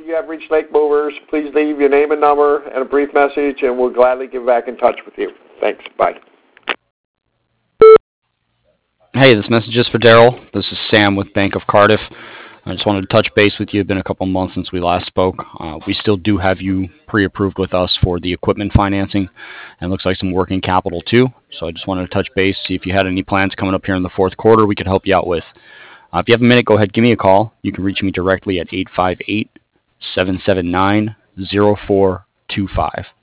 you have reached Lake Movers. Please leave your name and number and a brief message, and we'll gladly get back in touch with you. Thanks. Bye. Hey, this message is for Daryl. This is Sam with Bank of Cardiff. I just wanted to touch base with you. It's been a couple months since we last spoke. We still do have you pre-approved with us for the equipment financing, and looks like some working capital too. So I just wanted to touch base, see if you had any plans coming up here in the fourth quarter we could help you out with. If you have a minute, go ahead, give me a call. You can reach me directly at 858-779-0425.